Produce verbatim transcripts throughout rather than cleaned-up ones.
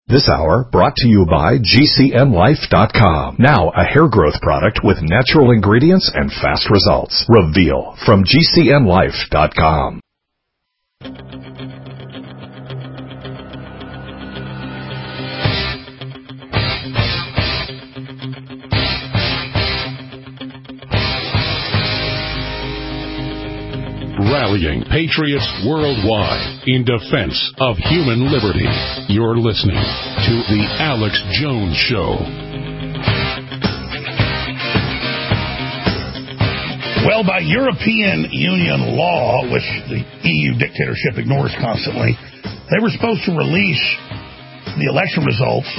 This hour brought to you by G C N Life dot com. Now a hair growth product with natural ingredients and fast results. Reveal from G C N Life dot com. Rallying patriots worldwide in defense of human liberty. You're listening to The Alex Jones Show. Well, by European Union law, which the E U dictatorship ignores constantly, they were supposed to release the election results.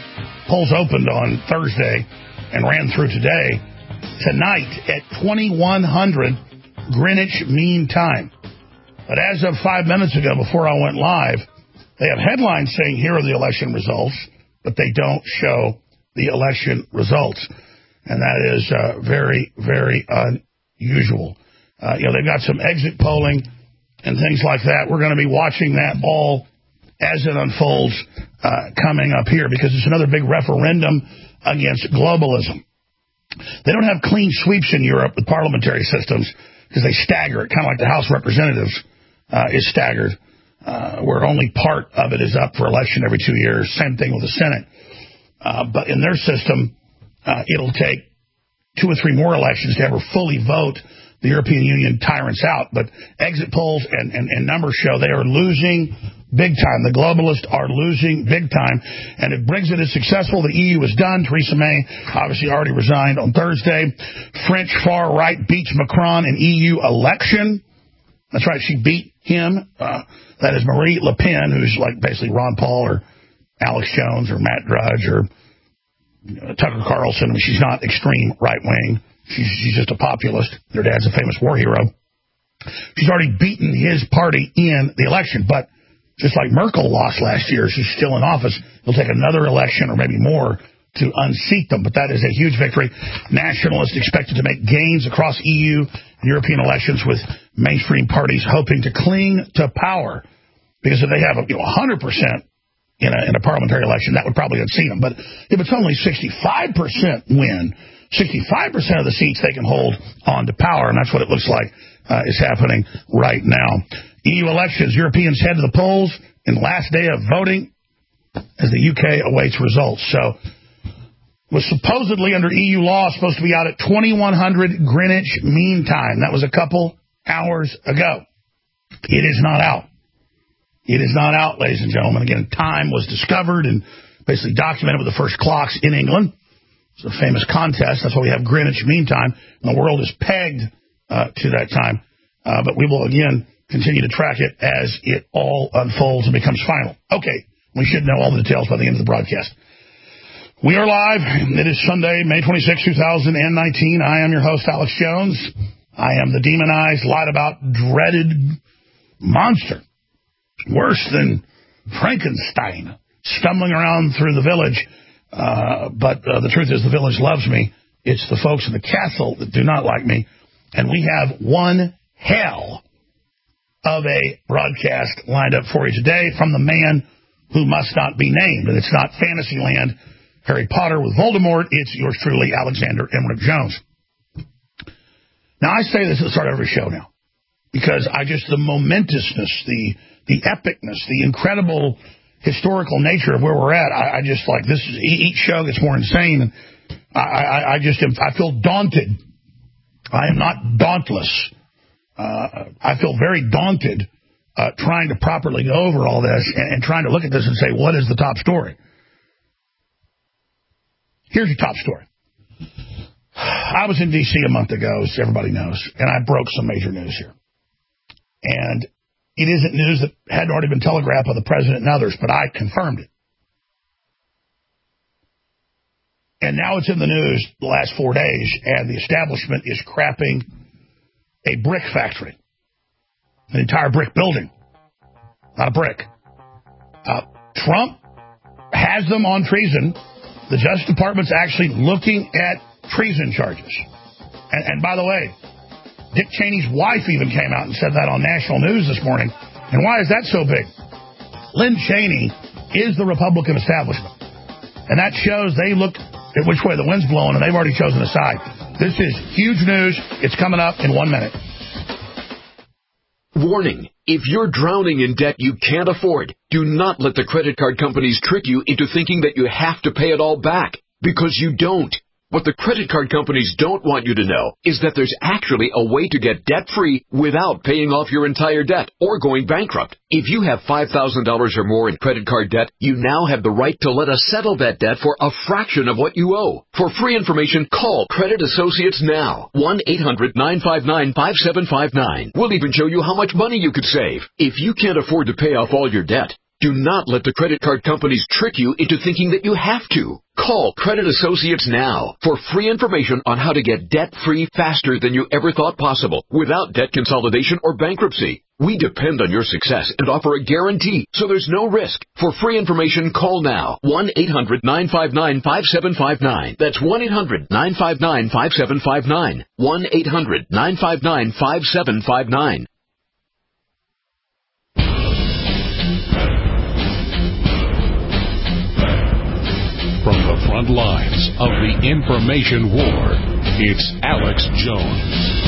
Polls opened on Thursday and ran through today. Tonight at twenty-one hundred Greenwich Mean Time. But as of five minutes ago, before I went live, they have headlines saying here are the election results, but they don't show the election results. And that is uh, very, very unusual. Uh, you know, they've got some exit polling and things like that. We're going to be watching that all as it unfolds uh, coming up here, because it's another big referendum against globalism. They don't have clean sweeps in Europe with parliamentary systems, because they stagger it, kind of like the House of Representatives uh, is staggered, uh, where only part of it is up for election every two years. Same thing with the Senate. Uh, but in their system, uh, it'll take two or three more elections to ever fully vote the European Union tyrants out. But exit polls and, and, and numbers show they are losing big time. The globalists are losing big time. And if Brexit is successful, the E U is done. Theresa May obviously already resigned on Thursday. French far right beats Macron in E U election. That's right, she beat him. Uh, that is Marie Le Pen, who's like basically Ron Paul or Alex Jones or Matt Drudge or you know, Tucker Carlson. I mean, she's not extreme right wing. She's, she's just a populist. Their dad's a famous war hero. She's already beaten his party in the election, but just like Merkel lost last year, she's still in office. It'll take another election or maybe more to unseat them, but that is a huge victory. Nationalists expected to make gains across E U and European elections, with mainstream parties hoping to cling to power, because if they have a, you know, one hundred percent in a, in a parliamentary election, that would probably unseat them. But if it's only sixty-five percent win, sixty-five percent of the seats they can hold on to power, and that's what it looks like uh, is happening right now. E U elections, Europeans head to the polls in the last day of voting as the U K awaits results. So, was supposedly under E U law supposed to be out at twenty-one hundred Greenwich Mean Time. That was a couple hours ago. It is not out. It is not out, ladies and gentlemen. Again, time was discovered and basically documented with the first clocks in England. It's a famous contest. That's why we have Greenwich Mean Time, and the world is pegged uh, to that time. Uh, but we will, again, continue to track it as it all unfolds and becomes final. Okay, we should know all the details by the end of the broadcast. We are live. It is Sunday, May twenty-sixth, two thousand nineteen. I am your host, Alex Jones. I am the demonized, lied about, dreaded monster. Worse than Frankenstein, stumbling around through the village. Uh, but uh, the truth is, the village loves me. It's the folks in the castle that do not like me. And we have one hell of a broadcast lined up for you today from the man who must not be named. And it's not Fantasyland, Harry Potter with Voldemort. It's yours truly, Alexander Emmerich Jones. Now, I say this at the start of every show now, because I just, the momentousness, the the epicness, the incredible historical nature of where we're at, I, I just like, this is, each show gets more insane, and I, I, I just am, I feel daunted. I am not dauntless. Uh, I feel very daunted uh, trying to properly go over all this and, and trying to look at this and say, what is the top story? Here's your top story. I was in D C a month ago, as everybody knows, and I broke some major news here. And it isn't news that hadn't already been telegraphed by the president and others, but I confirmed it. And now it's in the news the last four days, and the establishment is crapping a brick factory, an entire brick building, not a brick. Uh, Trump has them on treason. The Justice Department's actually looking at treason charges. And, and by the way, Dick Cheney's wife even came out and said that on national news this morning. And why is that so big? Lynn Cheney is the Republican establishment. And that shows they look at which way the wind's blowing, and they've already chosen a side. This is huge news. It's coming up in one minute. Warning. If you're drowning in debt you can't afford, do not let the credit card companies trick you into thinking that you have to pay it all back, because you don't. What the credit card companies don't want you to know is that there's actually a way to get debt-free without paying off your entire debt or going bankrupt. If you have five thousand dollars or more in credit card debt, you now have the right to let us settle that debt for a fraction of what you owe. For free information, call Credit Associates now. one eight hundred nine five nine five seven five nine. We'll even show you how much money you could save. If you can't afford to pay off all your debt, do not let the credit card companies trick you into thinking that you have to. Call Credit Associates now for free information on how to get debt-free faster than you ever thought possible without debt consolidation or bankruptcy. We depend on your success and offer a guarantee, so there's no risk. For free information, call now. one eight hundred nine five nine five seven five nine. That's one eight hundred nine five nine five seven five nine. one eight hundred nine five nine five seven five nine. From the front lines of the information war, it's Alex Jones.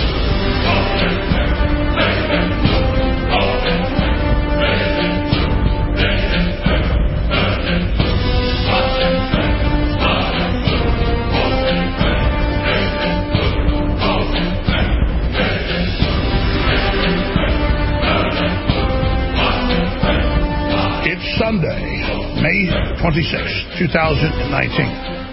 It's Sunday, May twenty-sixth, two thousand nineteen.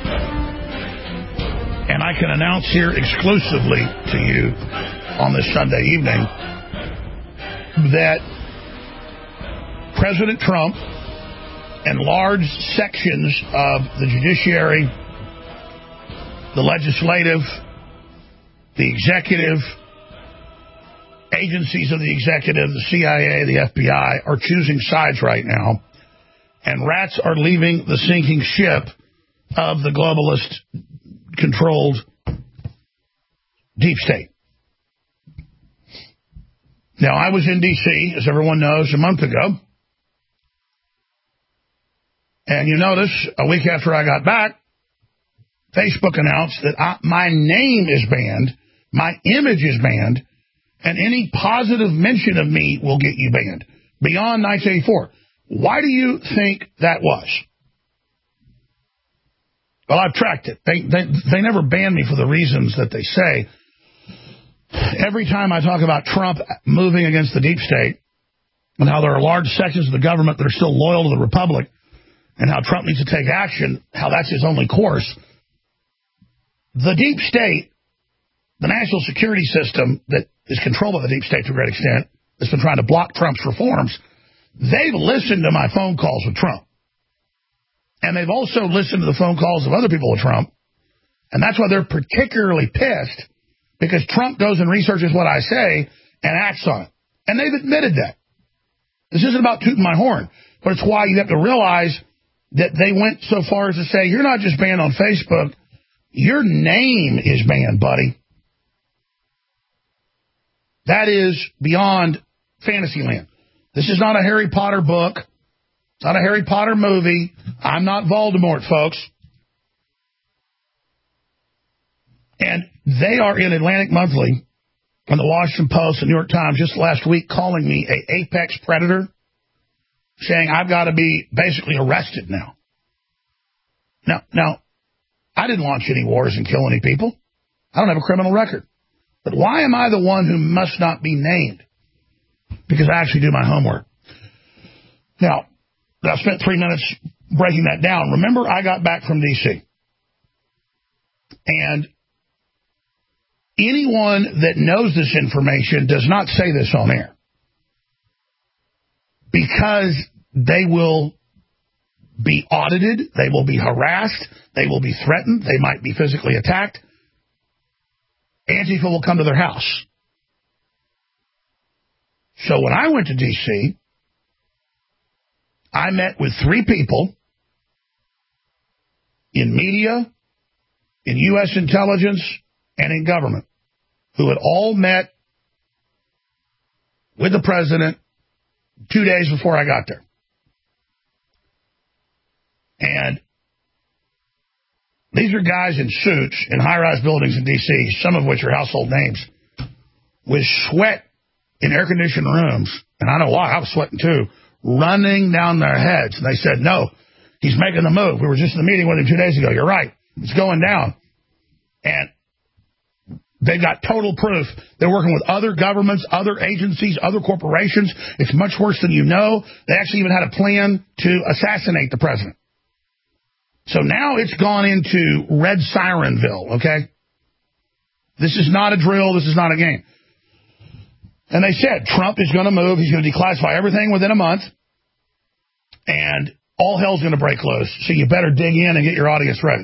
And I can announce here exclusively to you on this Sunday evening that President Trump and large sections of the judiciary, the legislative, the executive, agencies of the executive, the C I A, the F B I, are choosing sides right now. And rats are leaving the sinking ship of the globalist-controlled deep state. Now, I was in D C, as everyone knows, a month ago. And you notice, a week after I got back, Facebook announced that I, my name is banned, my image is banned, and any positive mention of me will get you banned. Beyond nineteen eighty-four. Why do you think that was? Well, I've tracked it. They, they, they never banned me for the reasons that they say. Every time I talk about Trump moving against the deep state and how there are large sections of the government that are still loyal to the Republic and how Trump needs to take action, how that's his only course, the deep state, the national security system that is controlled by the deep state to a great extent, that's been trying to block Trump's reforms, they've listened to my phone calls with Trump. And they've also listened to the phone calls of other people with Trump. And that's why they're particularly pissed, because Trump goes and researches what I say and acts on it. And they've admitted that. This isn't about tooting my horn, but it's why you have to realize that they went so far as to say, you're not just banned on Facebook, your name is banned, buddy. That is beyond Fantasyland. This is not a Harry Potter book. It's not a Harry Potter movie. I'm not Voldemort, folks. And they are in Atlantic Monthly and the Washington Post and New York Times just last week calling me a apex predator, saying I've got to be basically arrested now. Now, now, I didn't launch any wars and kill any people. I don't have a criminal record. But why am I the one who must not be named? Because I actually do my homework. Now, I spent three minutes breaking that down. Remember, I got back from D C. And anyone that knows this information does not say this on air, because they will be audited, they will be harassed, they will be threatened, they might be physically attacked. Antifa will come to their house. So when I went to D C, I met with three people in media, in U S intelligence, and in government who had all met with the president two days before I got there. And these are guys in suits in high-rise buildings in D C, some of which are household names, with sweat in air-conditioned rooms, and I know why, I was sweating too, running down their heads. And they said, no, he's making the move. We were just in the meeting with him two days ago. You're right. It's going down. And they've got total proof. They're working with other governments, other agencies, other corporations. It's much worse than you know. They actually even had a plan to assassinate the president. So now it's gone into Red Sirenville, okay? This is not a drill. This is not a game. And they said Trump is going to move. He's going to declassify everything within a month. And all hell's going to break loose. So you better dig in and get your audience ready.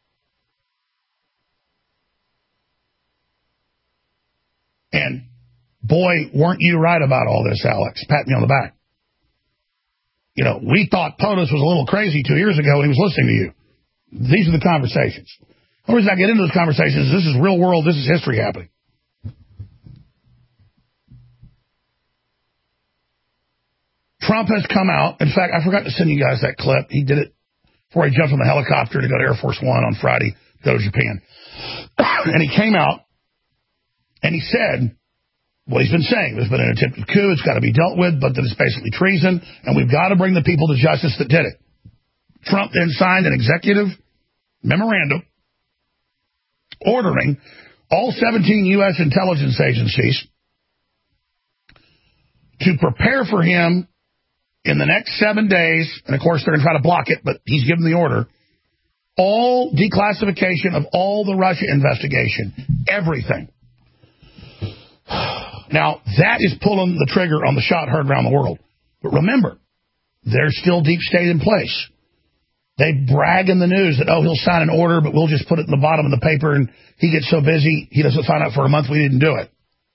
And boy, weren't you right about all this, Alex. Pat me on the back. You know, we thought POTUS was a little crazy two years ago when he was listening to you. These are the conversations. The reason I get into those conversations is this is real world, this is history happening. Trump has come out. In fact, I forgot to send you guys that clip. He did it before he jumped on the helicopter to go to Air Force One on Friday to go to Japan. And he came out and he said what he's been saying. There's been an attempted coup. It's got to be dealt with, but that it's basically treason, and we've got to bring the people to justice that did it. Trump then signed an executive memorandum ordering all seventeen U S intelligence agencies to prepare for him in the next seven days, and of course they're going to try to block it, but he's given the order, all declassification of all the Russia investigation, everything. Now, that is pulling the trigger on the shot heard around the world. But remember, there's still deep state in place. They brag in the news that, oh, he'll sign an order, but we'll just put it in the bottom of the paper, and he gets so busy, he doesn't find out for a month we didn't do it.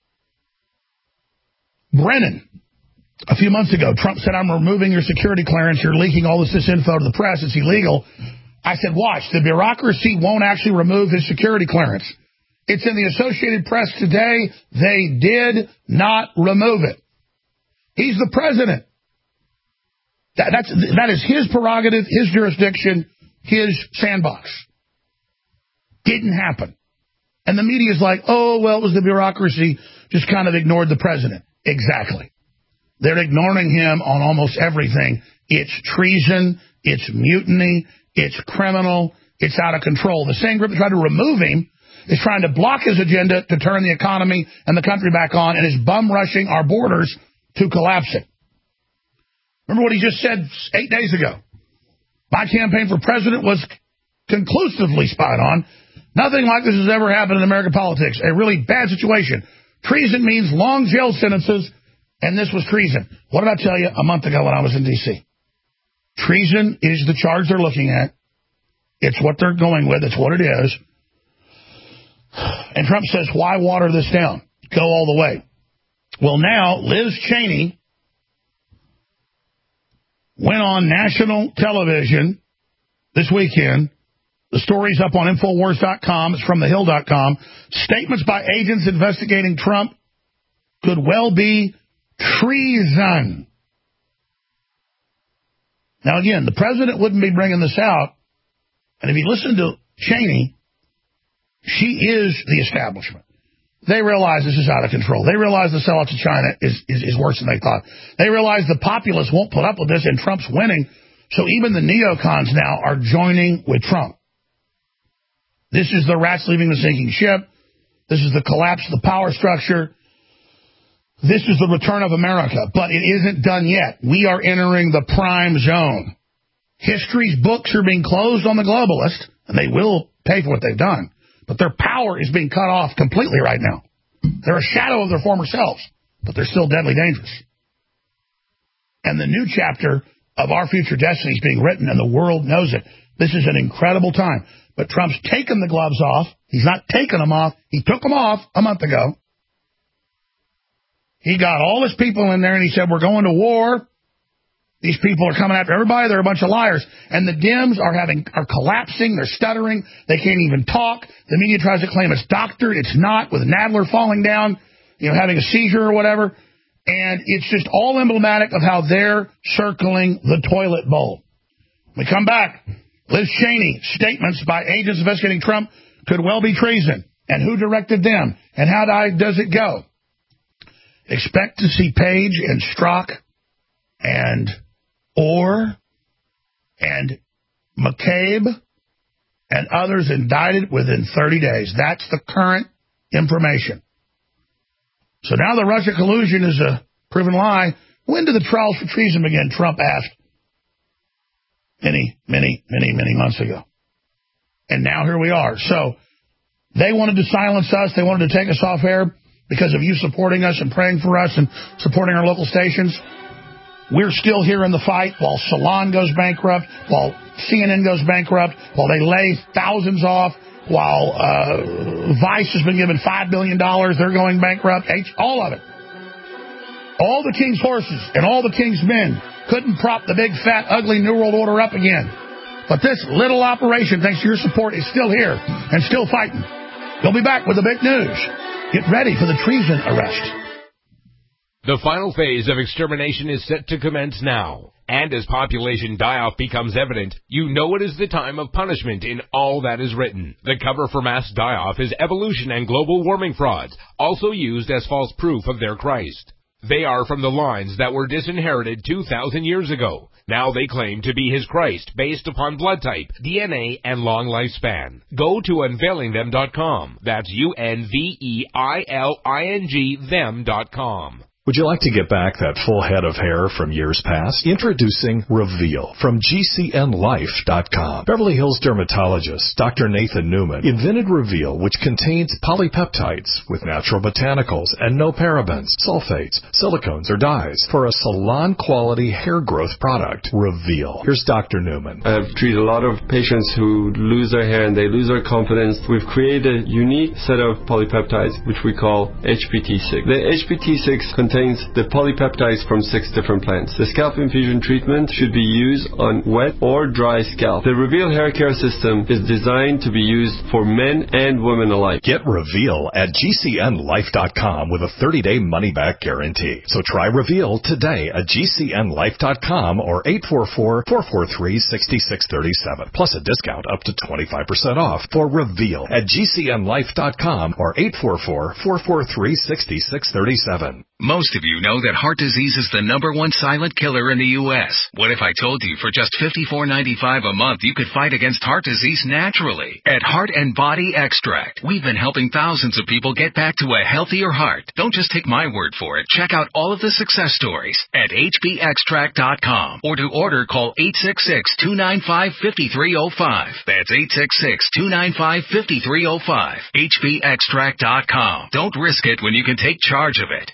Brennan, a few months ago, Trump said, I'm removing your security clearance. You're leaking all this disinfo to the press. It's illegal. I said, watch. The bureaucracy won't actually remove his security clearance. It's in the Associated Press today. They did not remove it. He's the president. That, that's, that is his prerogative, his jurisdiction, his sandbox. Didn't happen. And the media is like, oh, well, it was the bureaucracy, just kind of ignored the president. Exactly. They're ignoring him on almost everything. It's treason. It's mutiny. It's criminal. It's out of control. The same group that tried to remove him is trying to block his agenda to turn the economy and the country back on, and is bum rushing our borders to collapse it. Remember what he just said eight days ago. My campaign for president was conclusively spot on. Nothing like this has ever happened in American politics. A really bad situation. Treason means long jail sentences, and this was treason. What did I tell you a month ago when I was in D C? Treason is the charge they're looking at. It's what they're going with. It's what it is. And Trump says, why water this down? Go all the way. Well, now Liz Cheney went on national television this weekend. The story's up on Infowars dot com. It's from the hill dot com. Statements by agents investigating Trump could well be treason. Now, again, the president wouldn't be bringing this out. And if you listen to Cheney, she is the establishment. They realize this is out of control. They realize the sellout to China is, is, is worse than they thought. They realize the populace won't put up with this, and Trump's winning. So even the neocons now are joining with Trump. This is the rats leaving the sinking ship. This is the collapse of the power structure. This is the return of America. But it isn't done yet. We are entering the prime zone. History's books are being closed on the globalists, and they will pay for what they've done. But their power is being cut off completely right now. They're a shadow of their former selves, but they're still deadly dangerous. And the new chapter of our future destiny is being written, and the world knows it. This is an incredible time. But Trump's taken the gloves off. He's not taking them off. He took them off a month ago. He got all his people in there, and he said, we're going to war. These people are coming after everybody. They're a bunch of liars. And the Dems are having are collapsing. They're stuttering. They can't even talk. The media tries to claim it's doctored. It's not, with Nadler falling down, you know, having a seizure or whatever. And it's just all emblematic of how they're circling the toilet bowl. We come back. Liz Cheney, statements by agents investigating Trump could well be treason. And who directed them? And how does it go? Expect to see Page and Strzok and Orr and McCabe and others indicted within thirty days. That's the current information. So now the Russia collusion is a proven lie. When do the trials for treason begin? Trump asked many, many, many, many months ago. And now here we are. So they wanted to silence us. They wanted to take us off air because of you supporting us and praying for us and supporting our local stations. We're still here in the fight while Salon goes bankrupt, while C N N goes bankrupt, while they lay thousands off, while uh, Vice has been given five billion dollars. They're going bankrupt. All of it. All the king's horses and all the king's men couldn't prop the big, fat, ugly New World Order up again. But this little operation, thanks to your support, is still here and still fighting. We'll be back with the big news. Get ready for the treason arrest. The final phase of extermination is set to commence now. And as population die-off becomes evident, you know it is the time of punishment in all that is written. The cover for mass die-off is evolution and global warming frauds, also used as false proof of their Christ. They are from the lines that were disinherited two thousand years ago. Now they claim to be his Christ based upon blood type, D N A, and long lifespan. Go to unveiling them dot com. That's U N V E I L I N G them dot com. Would you like to get back that full head of hair from years past? Introducing Reveal from G C N life dot com. Beverly Hills dermatologist Doctor Nathan Newman invented Reveal, which contains polypeptides with natural botanicals and no parabens, sulfates, silicones, or dyes for a salon-quality hair growth product. Reveal. Here's Doctor Newman. I've treated a lot of patients who lose their hair and they lose their confidence. We've created a unique set of polypeptides, which we call H P T six. The H P T six contains the polypeptides from six different plants. The scalp infusion treatment should be used on wet or dry scalp. The Reveal hair care system is designed to be used for men and women alike. Get Reveal at G C N life dot com with a thirty-day money-back guarantee. So try Reveal today at G C N life dot com or eight four four, four four three, six six three seven. Plus a discount up to twenty-five percent off for Reveal at G C N life dot com or eight four four, four four three, six six three seven. Most of you know that heart disease is the number one silent killer in the U S What if I told you for just fifty-four ninety-five a month you could fight against heart disease naturally? At Heart and Body Extract, we've been helping thousands of people get back to a healthier heart. Don't just take my word for it. Check out all of the success stories at H B extract dot com or to order call eight six six, two nine five, five three zero five. That's eight six six, two nine five, five three zero five. H B extract dot com. Don't risk it when you can take charge of it.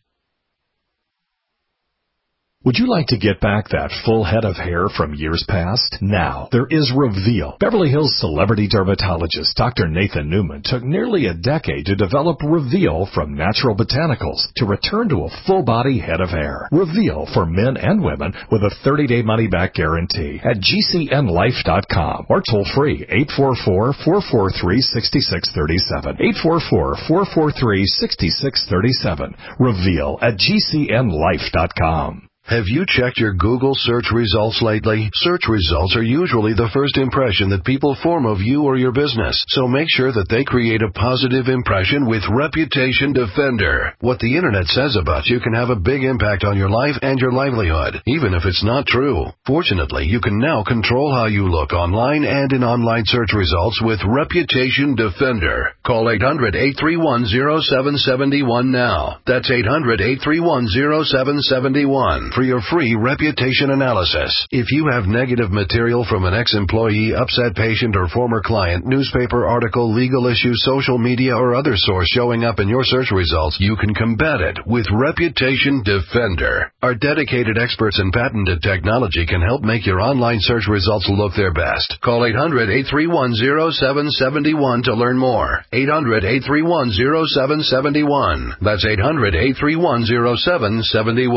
Would you like to get back that full head of hair from years past? Now, there is Reveal. Beverly Hills celebrity dermatologist Doctor Nathan Newman took nearly a decade to develop Reveal from natural botanicals to return to a full-body head of hair. Reveal for men and women with a thirty-day money-back guarantee at G C N life dot com or toll-free eight four four, four four three, six six three seven. eight four four, four four three, six six three seven. Reveal at G C N life dot com. Have you checked your Google search results lately? Search results are usually the first impression that people form of you or your business, so make sure that they create a positive impression with Reputation Defender. What the internet says about you can have a big impact on your life and your livelihood, even if it's not true. Fortunately, you can now control how you look online and in online search results with Reputation Defender. Call eight hundred, eight three one, zero seven seven one now. That's eight hundred, eight three one, zero seven seven one. For your free reputation analysis. If you have negative material from an ex-employee, upset patient, or former client, newspaper article, legal issue, social media, or other source showing up in your search results, you can combat it with Reputation Defender. Our dedicated experts in patented technology can help make your online search results look their best. Call eight hundred, eight three one, zero seven seven one to learn more. eight hundred, eight three one, zero seven seven one. That's eight hundred, eight three one, zero seven seven one.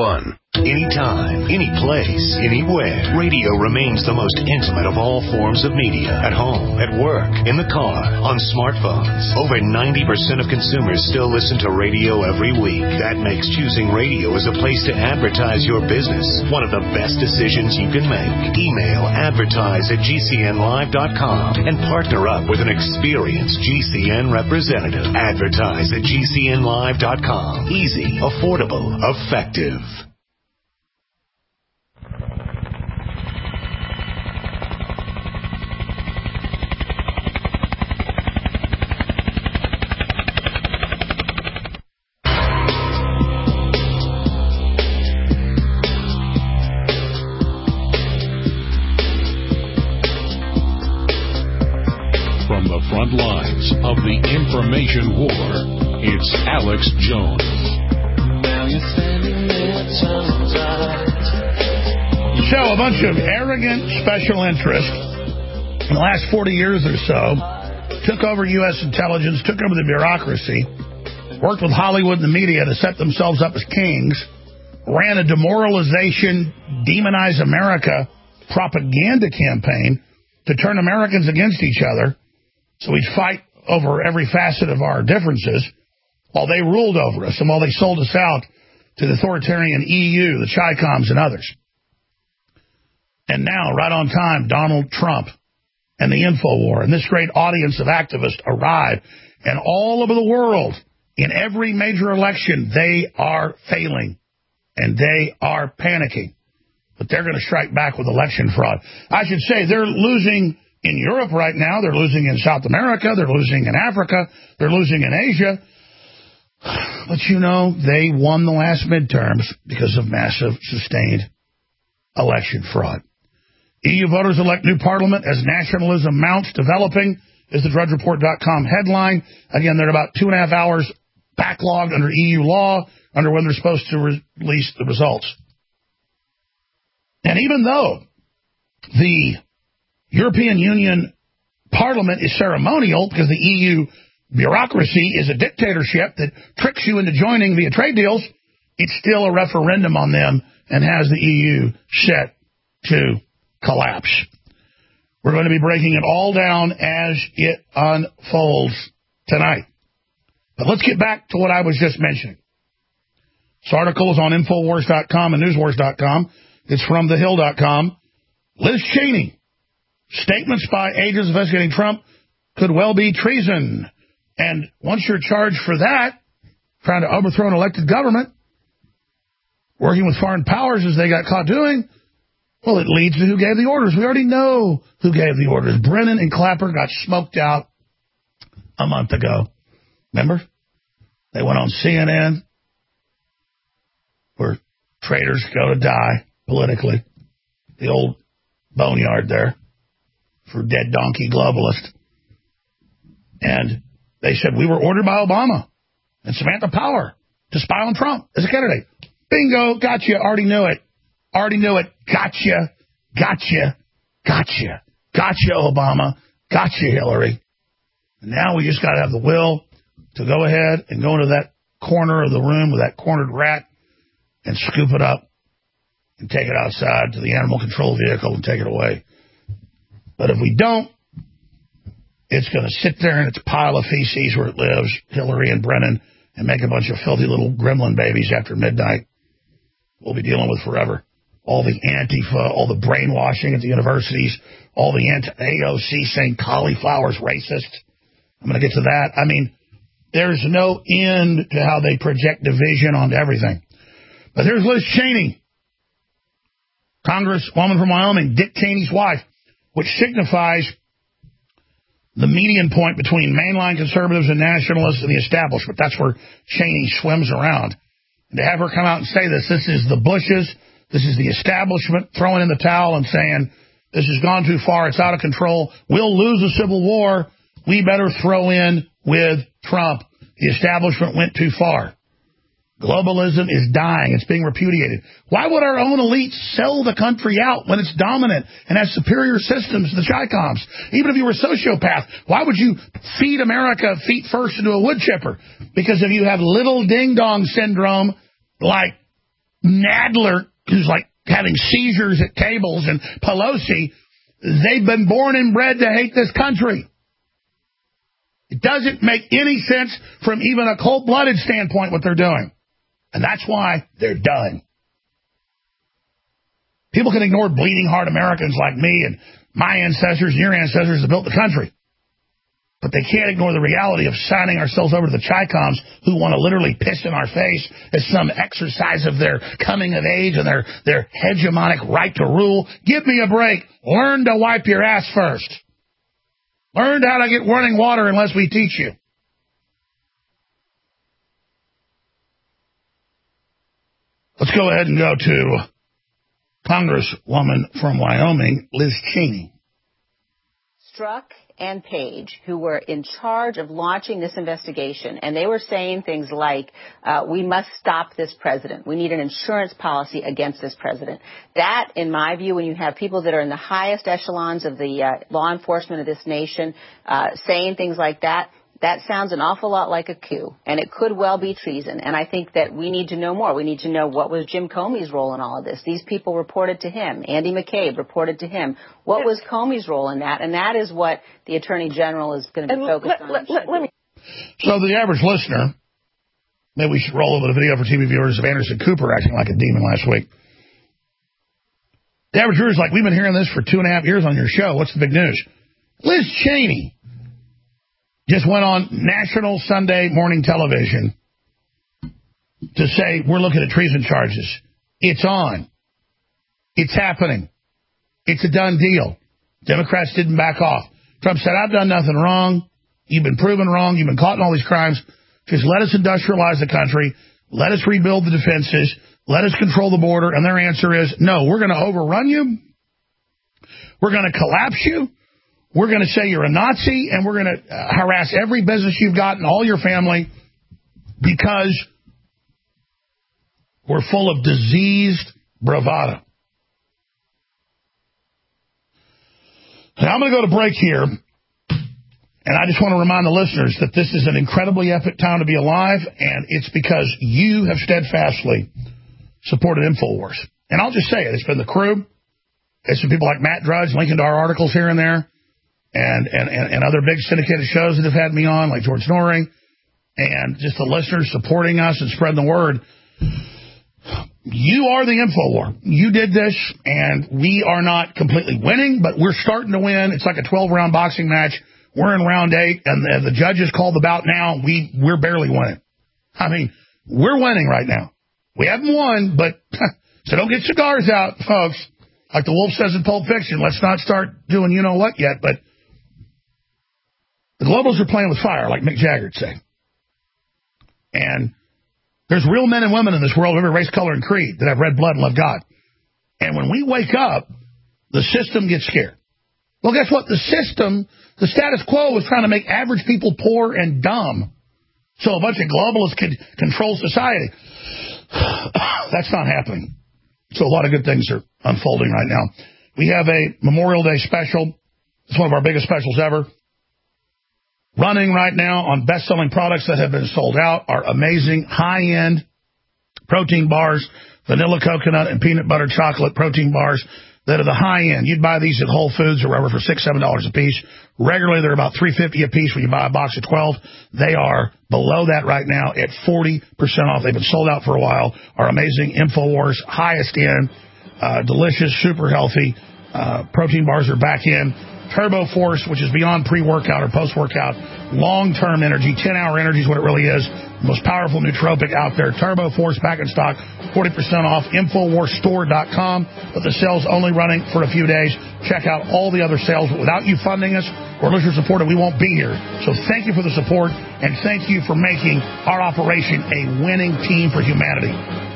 Anytime, any place, anywhere, radio remains the most intimate of all forms of media. At home, at work, in the car, on smartphones. Over ninety percent of consumers still listen to radio every week. That makes choosing radio as a place to advertise your business one of the best decisions you can make. Email advertise at G C N live dot com and partner up with an experienced G C N representative. Advertise at G C N live dot com. Easy, affordable, effective. Front lines of the information war, it's Alex Jones. So a bunch of arrogant special interests in the last forty years or so took over U S intelligence, took over the bureaucracy, worked with Hollywood and the media to set themselves up as kings, ran a demoralization, demonize America propaganda campaign to turn Americans against each other. So we'd fight over every facet of our differences while they ruled over us and while they sold us out to the authoritarian E U, the Chi-Coms, and others. And now, right on time, Donald Trump and the InfoWar and this great audience of activists arrive. And all over the world, in every major election, they are failing and they are panicking. But they're going to strike back with election fraud. I should say they're losing in Europe right now, they're losing in South America, they're losing in Africa, they're losing in Asia. But, you know, they won the last midterms because of massive, sustained election fraud. E U voters elect new parliament as nationalism mounts. Developing is the drudge report dot com headline. Again, they're about two and a half hours backlogged under E U law, under when they're supposed to re- release the results. And even though the European Union Parliament is ceremonial because the E U bureaucracy is a dictatorship that tricks you into joining via trade deals, it's still a referendum on them and has the E U set to collapse. We're going to be breaking it all down as it unfolds tonight. But let's get back to what I was just mentioning. This article is on Infowars dot com and Newswars dot com. It's from the hill dot com. Liz Cheney. Statements by agents investigating Trump could well be treason. And once you're charged for that, trying to overthrow an elected government, working with foreign powers as they got caught doing, well, it leads to who gave the orders. We already know who gave the orders. Brennan and Clapper got smoked out a month ago. Remember? They went on C N N, where traitors go to die politically. The old boneyard there for dead donkey globalist. And they said, we were ordered by Obama and Samantha Power to spy on Trump as a candidate. Bingo, gotcha, already knew it. Already knew it. Gotcha, gotcha, gotcha. Gotcha, Obama. Gotcha, Hillary. And now we just got to have the will to go ahead and go into that corner of the room with that cornered rat and scoop it up and take it outside to the animal control vehicle and take it away. But if we don't, it's going to sit there in its pile of feces where it lives, Hillary and Brennan, and make a bunch of filthy little gremlin babies after midnight. We'll be dealing with forever. All the Antifa, all the brainwashing at the universities, all the anti-A O C saying cauliflower's racist. I'm going to get to that. I mean, there's no end to how they project division onto everything. But here's Liz Cheney, Congresswoman from Wyoming, Dick Cheney's wife, which signifies the median point between mainline conservatives and nationalists and the establishment. That's where Cheney swims around. And to have her come out and say this, this is the Bushes, this is the establishment throwing in the towel and saying, this has gone too far, it's out of control, we'll lose the Civil War, we better throw in with Trump. The establishment went too far. Globalism is dying. It's being repudiated. Why would our own elites sell the country out when it's dominant and has superior systems to the Chi-Coms? Even if you were a sociopath, why would you feed America feet first into a wood chipper? Because if you have little ding-dong syndrome like Nadler, who's like having seizures at tables, and Pelosi, they've been born and bred to hate this country. It doesn't make any sense from even a cold-blooded standpoint what they're doing. And that's why they're done. People can ignore bleeding heart Americans like me and my ancestors and your ancestors that built the country. But they can't ignore the reality of signing ourselves over to the Chicoms who want to literally piss in our face as some exercise of their coming of age and their, their hegemonic right to rule. Give me a break. Learn to wipe your ass first. Learn how to get running water unless we teach you. Let's go ahead and go to Congresswoman from Wyoming, Liz Cheney. Strzok and Page, who were in charge of launching this investigation, and they were saying things like, uh, we must stop this president. We need an insurance policy against this president. That, in my view, when you have people that are in the highest echelons of the uh, law enforcement of this nation uh, saying things like that, that sounds an awful lot like a coup, and it could well be treason. And I think that we need to know more. We need to know what was Jim Comey's role in all of this. These people reported to him. Andy McCabe reported to him. What was Comey's role in that? And that is what the Attorney General is going to be and focused let, on. Let, let, let me... So the average listener, maybe we should roll over the video for T V viewers of Anderson Cooper acting like a demon last week. The average viewer is like, we've been hearing this for two and a half years on your show. What's the big news? Liz Cheney just went on national Sunday morning television to say, we're looking at treason charges. It's on. It's happening. It's a done deal. Democrats didn't back off. Trump said, I've done nothing wrong. You've been proven wrong. You've been caught in all these crimes. Just let us industrialize the country. Let us rebuild the defenses. Let us control the border. And their answer is, no, we're going to overrun you. We're going to collapse you. We're going to say you're a Nazi, and we're going to uh, harass every business you've got and all your family because we're full of diseased bravado. Now, I'm going to go to break here, and I just want to remind the listeners that this is an incredibly epic time to be alive, and it's because you have steadfastly supported InfoWars. And I'll just say it. It's been the crew. It's been people like Matt Drudge linking to our articles here and there. And, and, and other big syndicated shows that have had me on, like George Noring, and just the listeners supporting us and spreading the word. You are the InfoWar. You did this, and we are not completely winning, but we're starting to win. It's like a twelve-round boxing match. We're in round eight, and the, the judges called the bout now. We, we're barely winning. I mean, we're winning right now. We haven't won, but so don't get cigars out, folks. Like the wolf says in Pulp Fiction, let's not start doing you-know-what yet, but the globals are playing with fire, like Mick Jagger'd say. And there's real men and women in this world of every race, color, and creed that have red blood and love God. And when we wake up, the system gets scared. Well, guess what? The system, the status quo, is trying to make average people poor and dumb so a bunch of globalists can control society. That's not happening. So a lot of good things are unfolding right now. We have a Memorial Day special. It's one of our biggest specials ever. Running right now on best-selling products that have been sold out are amazing high-end protein bars, vanilla coconut and peanut butter chocolate protein bars that are the high-end. You'd buy these at Whole Foods or wherever for six dollars, seven dollars a piece. Regularly, they're about three dollars and fifty cents a piece when you buy a box of twelve. They are below that right now at forty percent off. They've been sold out for a while. Our amazing InfoWars, highest-end, uh, delicious, super healthy uh, protein bars are back in. Turbo Force, which is beyond pre-workout or post-workout, long-term energy, ten-hour energy is what it really is, the most powerful nootropic out there. Turbo Force back in stock, forty percent off, infowars store dot com, but the sale's only running for a few days. Check out all the other sales. Without you funding us or listener support, we won't be here. So thank you for the support, and thank you for making our operation a winning team for humanity.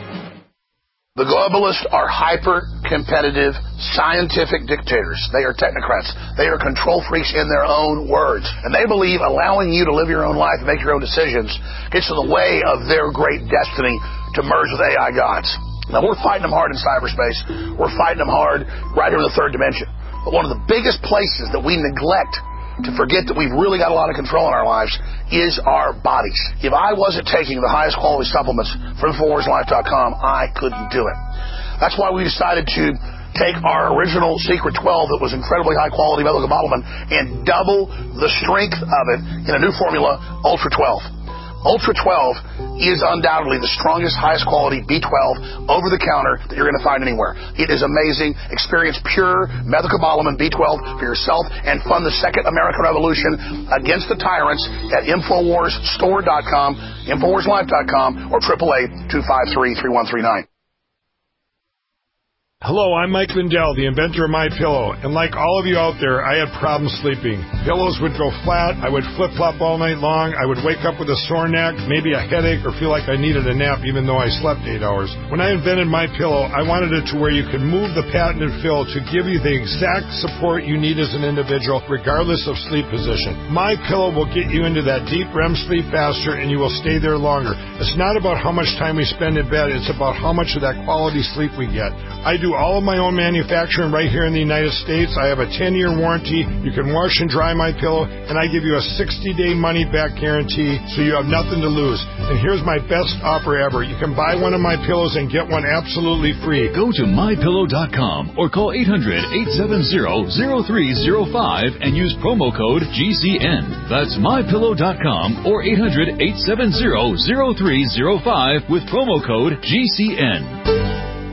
The globalists are hyper-competitive, scientific dictators. They are technocrats. They are control freaks in their own words. And they believe allowing you to live your own life and make your own decisions gets in the way of their great destiny to merge with A I gods. Now, we're fighting them hard in cyberspace. We're fighting them hard right here in the third dimension. But one of the biggest places that we neglect to forget that we've really got a lot of control in our lives is our bodies. If I wasn't taking the highest quality supplements from Infowars Life dot com, I couldn't do it. That's why we decided to take our original Secret twelve that was incredibly high quality methylcobalamin and double the strength of it in a new formula, Ultra twelve. Ultra twelve is undoubtedly the strongest, highest quality B twelve over-the-counter that you're going to find anywhere. It is amazing. Experience pure methylcobalamin B twelve for yourself and fund the second American Revolution against the tyrants at Infowars Store dot com, Infowars Life dot com, or triple A two five three, three one three nine. Hello, I'm Mike Lindell, the inventor of MyPillow, and like all of you out there, I had problems sleeping. Pillows would go flat, I would flip-flop all night long, I would wake up with a sore neck, maybe a headache, or feel like I needed a nap even though I slept eight hours. When I invented MyPillow, I wanted it to where you could move the patented fill to give you the exact support you need as an individual, regardless of sleep position. MyPillow will get you into that deep R E M sleep faster, and you will stay there longer. It's not about how much time we spend in bed, it's about how much of that quality sleep we get. I do all of my own manufacturing right here in the United States. I have a ten-year warranty. You can wash and dry my pillow, and I give you a sixty-day money-back guarantee, so you have nothing to lose. And here's my best offer ever. You can buy one of my pillows and get one absolutely free. Go to my pillow dot com or call eight hundred, eight seven zero, zero three zero five and use promo code G C N. That's my pillow dot com or eight hundred, eight seven zero, zero three zero five with promo code G C N.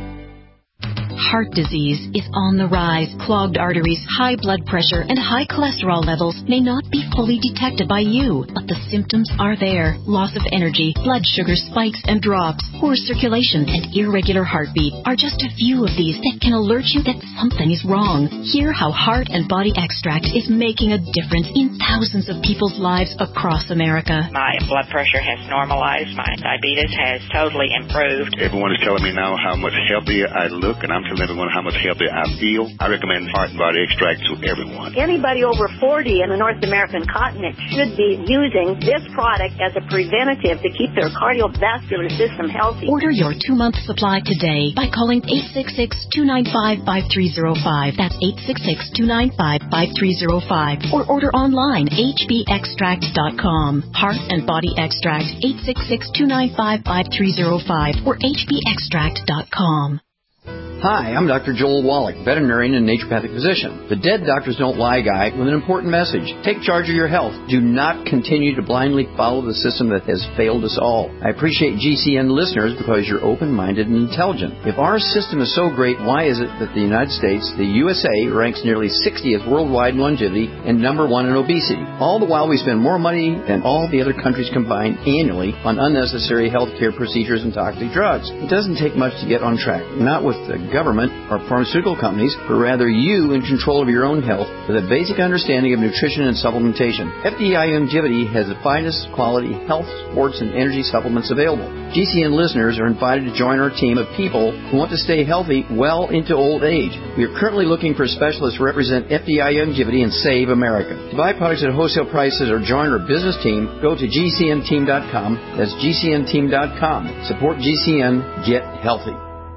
Heart disease is on the rise. Clogged arteries, high blood pressure, and high cholesterol levels may not be fully detected by you, but the symptoms are there. Loss of energy, blood sugar spikes and drops, poor circulation, and irregular heartbeat are just a few of these that can alert you that something is wrong. Hear how Heart and Body Extract is making a difference in thousands of people's lives across America. My blood pressure has normalized. My diabetes has totally improved. Everyone is telling me now how much healthier I look, and I'm telling everyone how much healthier I feel. I recommend Heart and Body Extract to everyone. Anybody over forty in the North American continent should be using this product as a preventative to keep their cardiovascular system healthy. Order your two-month supply today by calling eight six six, two nine five, five three zero five. That's eight six six, two nine five, five three zero five. Or order online, H B extract dot com. Heart and Body Extract, eight six six, two nine five, five three zero five or H B extract dot com. Hi, I'm Doctor Joel Wallach, veterinarian and naturopathic physician. The Dead Doctors Don't Lie guy with an important message. Take charge of your health. Do not continue to blindly follow the system that has failed us all. I appreciate G C N listeners because you're open-minded and intelligent. If our system is so great, why is it that the United States, the U S A, ranks nearly sixtieth worldwide in longevity and number one in obesity? All the while we spend more money than all the other countries combined annually on unnecessary healthcare procedures and toxic drugs. It doesn't take much to get on track. Not with the government or pharmaceutical companies, but rather you in control of your own health with a basic understanding of nutrition and supplementation. F D I Longevity has the finest quality health, sports, and energy supplements available. G C N listeners are invited to join our team of people who want to stay healthy well into old age. We are currently looking for specialists to represent F D I Longevity and Save America. To buy products at wholesale prices or join our business team, go to G C N team dot com. That's G C N team dot com. Support G C N. Get healthy.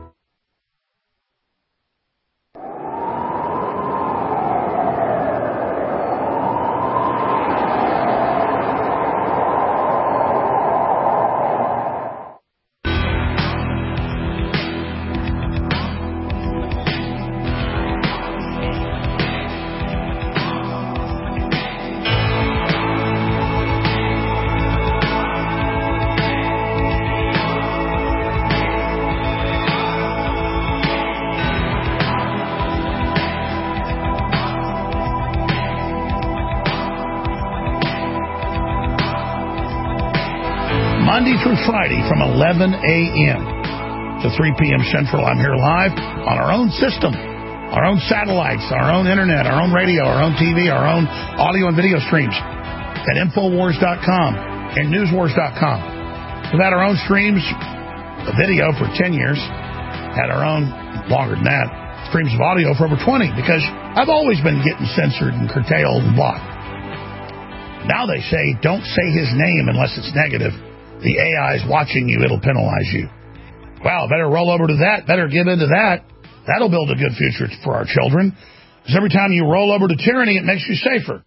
Monday through Friday from eleven a.m. to three p.m. Central. I'm here live on our own system, our own satellites, our own internet, our own radio, our own T V, our own audio and video streams at Infowars dot com and Newswars dot com. We've had our own streams of video for ten years, had our own, longer than that, streams of audio for over twenty, because I've always been getting censored and curtailed and blocked. Now they say, don't say his name unless it's negative. The A I is watching you. It'll penalize you. Well, better roll over to that. Better give into that. That'll build a good future for our children. Because every time you roll over to tyranny, it makes you safer.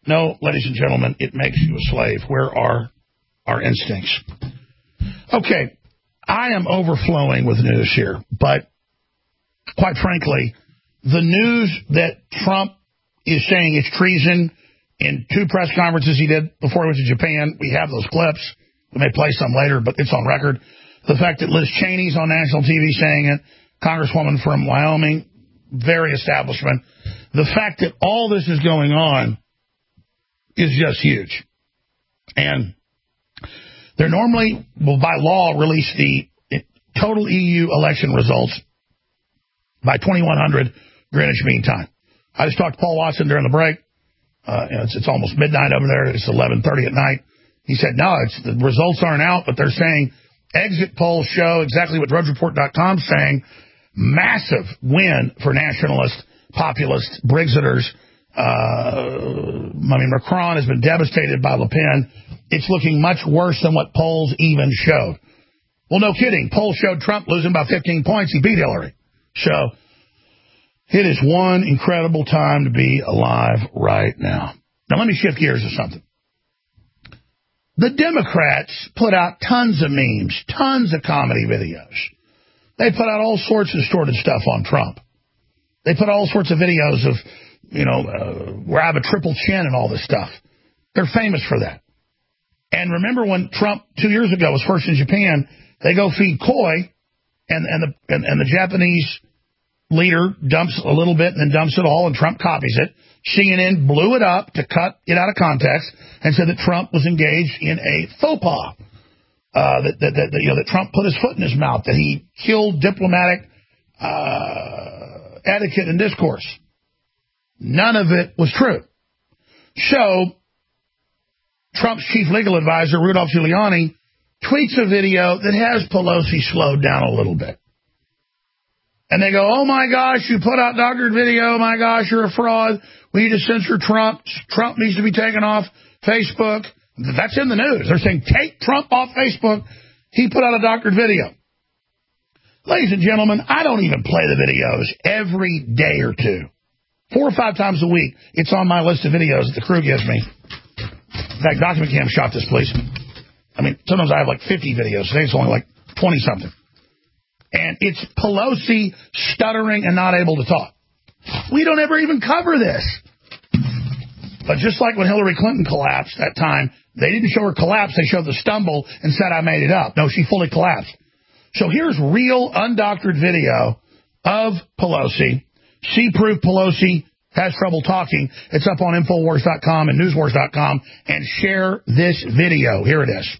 No, ladies and gentlemen, it makes you a slave. Where are our instincts? Okay, I am overflowing with news here, but quite frankly, the news that Trump is saying it's treason in two press conferences he did before he went to Japan, we have those clips. We may play some later, but it's on record. The fact that Liz Cheney's on national T V saying it, Congresswoman from Wyoming, very establishment. The fact that all this is going on is just huge. And they normally will, by law, release the total E U election results by twenty-one hundred Greenwich Mean Time. I just talked to Paul Watson during the break. Uh, it's, it's almost midnight over there. It's eleven thirty at night. He said, no, it's, the results aren't out, but they're saying exit polls show exactly what Drudge Report dot com is saying. Massive win for nationalist, populist, Brexiters. Uh, I mean, Macron has been devastated by Le Pen. It's looking much worse than what polls even showed. Well, no kidding. Polls showed Trump losing by fifteen points. He beat Hillary. So it is one incredible time to be alive right now. Now, let me shift gears to something. The Democrats put out tons of memes, tons of comedy videos. They put out all sorts of distorted stuff on Trump. They put all sorts of videos of, you know, uh, where I have a triple chin and all this stuff. They're famous for that. And remember when Trump two years ago was first in Japan, they go feed koi, and, and, the, and, and the Japanese leader dumps a little bit and then dumps it all, and Trump copies it. C N N blew it up to cut it out of context and said that Trump was engaged in a faux pas, uh, that, that, that, you know, that Trump put his foot in his mouth, that he killed diplomatic uh, etiquette and discourse. None of it was true. So Trump's chief legal advisor, Rudolph Giuliani, tweets a video that has Pelosi slowed down a little bit. And they go, oh, my gosh, you put out doctored video. My gosh, you're a fraud. We need to censor Trump. Trump needs to be taken off Facebook. That's in the news. They're saying, take Trump off Facebook. He put out a doctored video. Ladies and gentlemen, I don't even play the videos every day or two. Four or five times a week, it's on my list of videos that the crew gives me. In fact, Document Cam shot this, please. I mean, sometimes I have like fifty videos. Today it's only like twenty-something. And it's Pelosi stuttering and not able to talk. We don't ever even cover this. But just like when Hillary Clinton collapsed that time, they didn't show her collapse. They showed the stumble and said, I made it up. No, she fully collapsed. So here's real undoctored video of Pelosi. See proof Pelosi has trouble talking. It's up on Infowars dot com and Newswars dot com. And share this video. Here it is.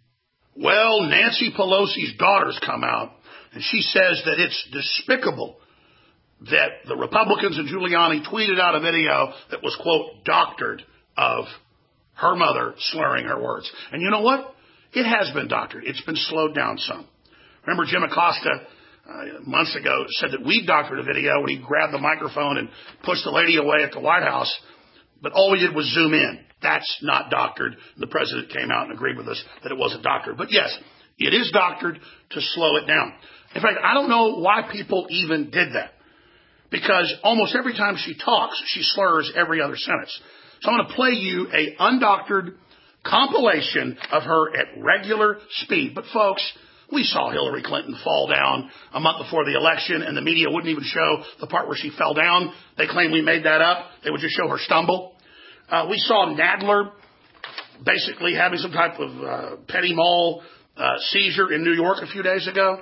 Well, Nancy Pelosi's daughter's come out. And she says that it's despicable that the Republicans and Giuliani tweeted out a video that was, quote, doctored of her mother slurring her words. And you know what? It has been doctored. It's been slowed down some. Remember Jim Acosta uh, months ago said that we doctored a video when he grabbed the microphone and pushed the lady away at the White House, but all we did was zoom in. That's not doctored. The president came out and agreed with us that it wasn't doctored. But yes, it is doctored to slow it down. In fact, I don't know why people even did that. Because almost every time she talks, she slurs every other sentence. So I'm going to play you a undoctored compilation of her at regular speed. But folks, we saw Hillary Clinton fall down a month before the election, and the media wouldn't even show the part where she fell down. They claim we made that up. They would just show her stumble. Uh, we saw Nadler basically having some type of uh, Petit Mall uh, seizure in New York a few days ago.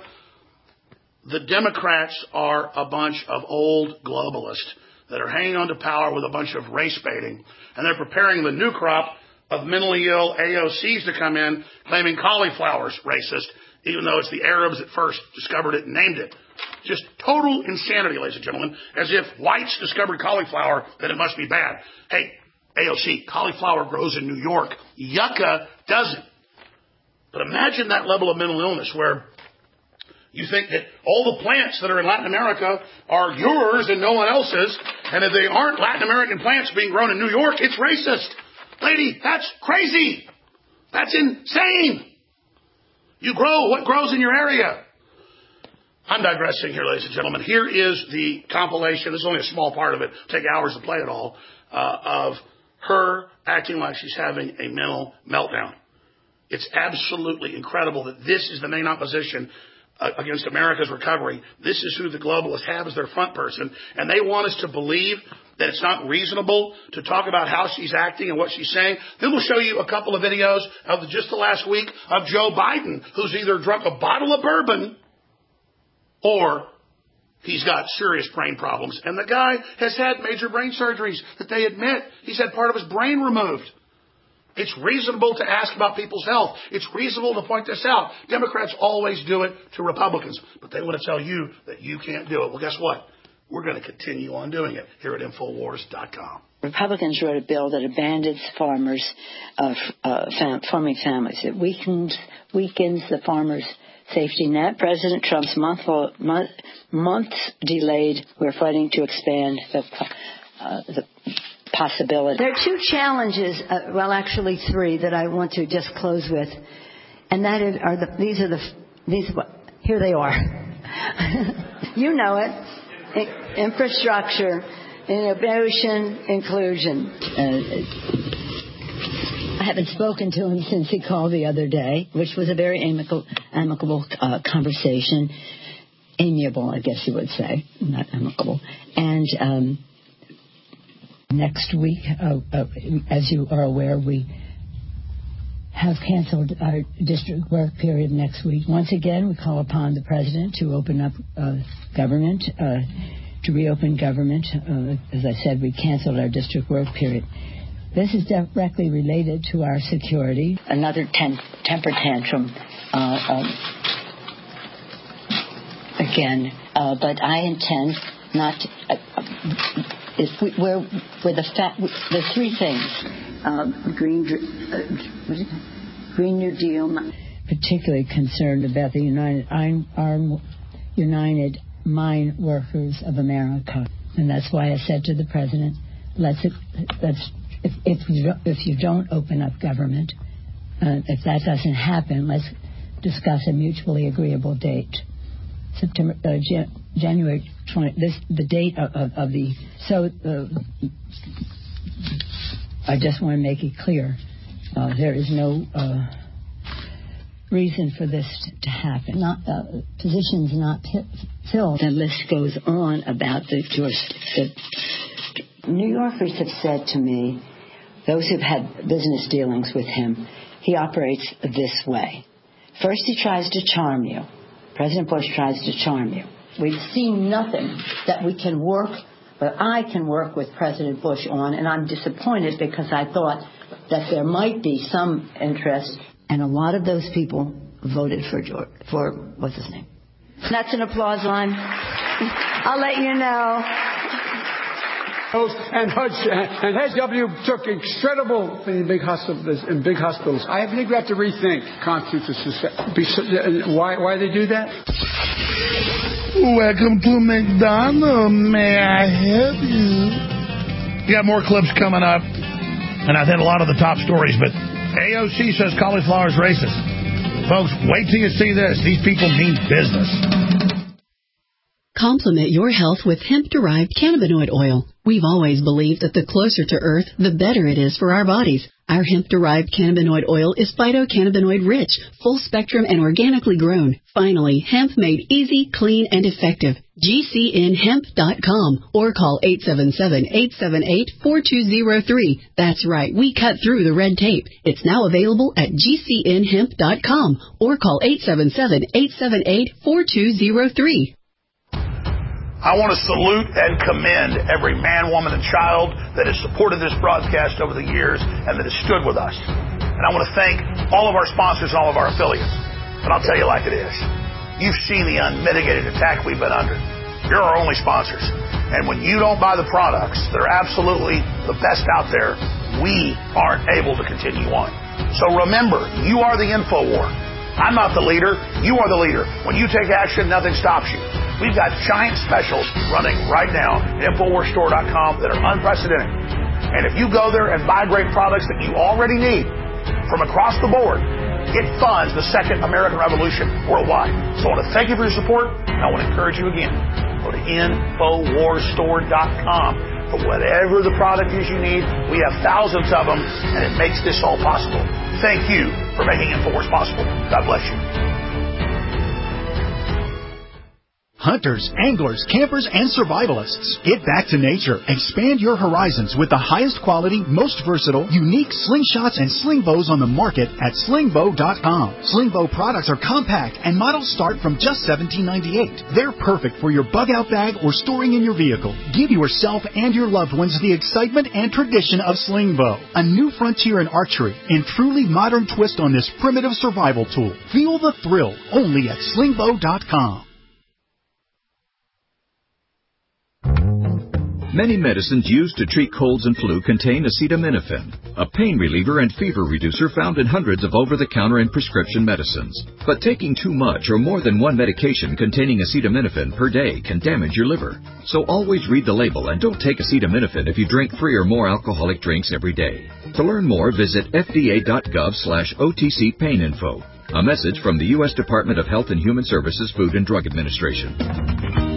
The Democrats are a bunch of old globalists that are hanging on to power with a bunch of race baiting. And they're preparing the new crop of mentally ill A O Cs to come in, claiming cauliflower's racist, even though it's the Arabs that first discovered it and named it. Just total insanity, ladies and gentlemen, as if whites discovered cauliflower, then it must be bad. Hey, A O C, cauliflower grows in New York. Yucca doesn't. But imagine that level of mental illness where you think that all the plants that are in Latin America are yours and no one else's, and if they aren't Latin American plants being grown in New York, it's racist. Lady, that's crazy. That's insane. You grow what grows in your area. I'm digressing here, ladies and gentlemen. Here is the compilation. This is only a small part of it. It'll take hours to play it all, uh, of her acting like she's having a mental meltdown. It's absolutely incredible that this is the main opposition uh, against America's recovery. This is who the globalists have as their front person, and they want us to believe that it's not reasonable to talk about how she's acting and what she's saying. Then we'll show you a couple of videos of the, just the last week of Joe Biden, who's either drunk a bottle of bourbon or he's got serious brain problems. And the guy has had major brain surgeries that they admit. He's had part of his brain removed. It's reasonable to ask about people's health. It's reasonable to point this out. Democrats always do it to Republicans, but they want to tell you that you can't do it. Well, guess what? We're going to continue on doing it here at Infowars dot com. Republicans wrote a bill that abandons farmers, uh, uh, fam- farming families. It weakens, weakens the farmers' safety net. President Trump's month, month, months delayed. We're fighting to expand the, uh, the possibility. There are two challenges, uh, well, actually three, that I want to just close with, and that is, are the these are the these here they are. You know it. I- infrastructure, innovation, inclusion. Uh, I haven't spoken to him since he called the other day, which was a very amicable, amicable uh, conversation. Amiable, I guess you would say, not amicable. And um, next week, uh, uh, as you are aware, we have canceled our district work period next week. Once again, we call upon the president to open up uh, government, uh, to reopen government. Uh, as I said, we canceled our district work period. This is directly related to our security. Another ten- temper tantrum. Uh, um, again, uh, but I intend not to, uh, if we, we're, we're the fa- the three things. Um, green, uh, Green New Deal. Particularly concerned about the United Armed United Mine Workers of America, and that's why I said to the president, "Let's let's if if you if you don't open up government, uh, if that doesn't happen, let's discuss a mutually agreeable date." September, uh, Jan- January twentieth. This the date of, of, of the so. Uh, I just want to make it clear, uh, there is no uh, reason for this to happen. Not uh, positions not p- filled. The list goes on about the, the New Yorkers have said to me, those who've had business dealings with him, he operates this way. First, he tries to charm you. President Bush tries to charm you. We've seen nothing that we can work. But I can work with President Bush on, and I'm disappointed because I thought that there might be some interest, and a lot of those people voted for George, for what's his name. That's an applause line. I'll let you know. And H, and H W took incredible in big hospitals. In big hospitals, I think we have to rethink constitutes of society. Why? Why they do that? Welcome to McDonald's. May I help you? We got more clips coming up, and I've had a lot of the top stories, but A O C says cauliflower is racist. Folks, wait till you see this. These people mean business. Complement your health with hemp-derived cannabinoid oil. We've always believed that the closer to Earth, the better it is for our bodies. Our hemp-derived cannabinoid oil is phytocannabinoid-rich, full-spectrum, and organically grown. Finally, hemp made easy, clean, and effective. G C N hemp dot com or call eight seven seven, eight seven eight, four two zero three. That's right, we cut through the red tape. It's now available at G C N hemp dot com or call eight seven seven, eight seven eight, four two zero three. I want to salute and commend every man, woman, and child that has supported this broadcast over the years and that has stood with us. And I want to thank all of our sponsors and all of our affiliates. And I'll tell you like it is. You've seen the unmitigated attack we've been under. You're our only sponsors. And when you don't buy the products that are absolutely the best out there, we aren't able to continue on. So remember, you are the InfoWar. I'm not the leader. You are the leader. When you take action, nothing stops you. We've got giant specials running right now at Infowars Store dot com that are unprecedented. And if you go there and buy great products that you already need from across the board, it funds the second American Revolution worldwide. So I want to thank you for your support, and I want to encourage you again. Go to Infowars Store dot com. or whatever the product is you need. We have thousands of them, and it makes this all possible. Thank you for making InfoWars possible. God bless you. Hunters, anglers, campers, and survivalists. Get back to nature. Expand your horizons with the highest quality, most versatile, unique slingshots and sling bows on the market at sling bow dot com. Sling bow products are compact and models start from just seventeen ninety-eight. They're perfect for your bug out bag or storing in your vehicle. Give yourself and your loved ones the excitement and tradition of sling bow. A new frontier in archery and truly modern twist on this primitive survival tool. Feel the thrill only at sling bow dot com. Many medicines used to treat colds and flu contain acetaminophen, a pain reliever and fever reducer found in hundreds of over-the-counter and prescription medicines. But taking too much or more than one medication containing acetaminophen per day can damage your liver. So always read the label and don't take acetaminophen if you drink three or more alcoholic drinks every day. To learn more, visit f d a dot gov slash O T C pain info. A message from the U S Department of Health and Human Services Food and Drug Administration.